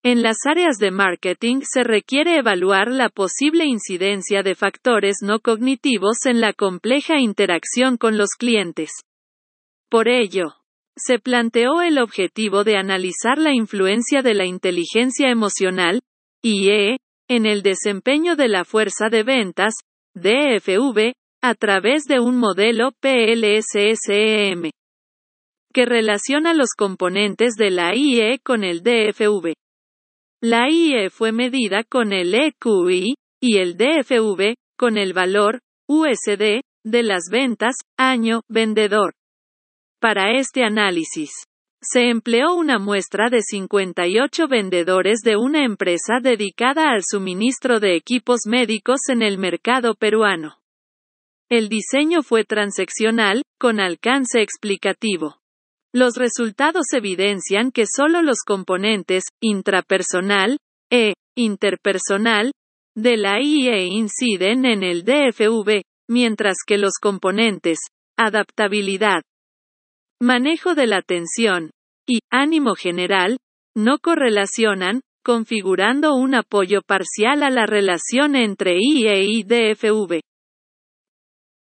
En las áreas de marketing se requiere evaluar la posible incidencia de factores no cognitivos en la compleja interacción con los clientes. Por ello, se planteó el objetivo de analizar la influencia de la inteligencia emocional, IE, en el desempeño de la fuerza de ventas, DFV, a través de un modelo PLSSEM, que relaciona los componentes de la IE con el DFV. La IE fue medida con el EQI, y el DFV, con el valor, USD, de las ventas, año, vendedor. Para este análisis, se empleó una muestra de 58 vendedores de una empresa dedicada al suministro de equipos médicos en el mercado peruano. El diseño fue transaccional, con alcance explicativo. Los resultados evidencian que solo los componentes, intrapersonal, interpersonal, de la IE inciden en el DFV, mientras que los componentes, adaptabilidad, manejo de la tensión, y ánimo general, no correlacionan, configurando un apoyo parcial a la relación entre IE y DFV.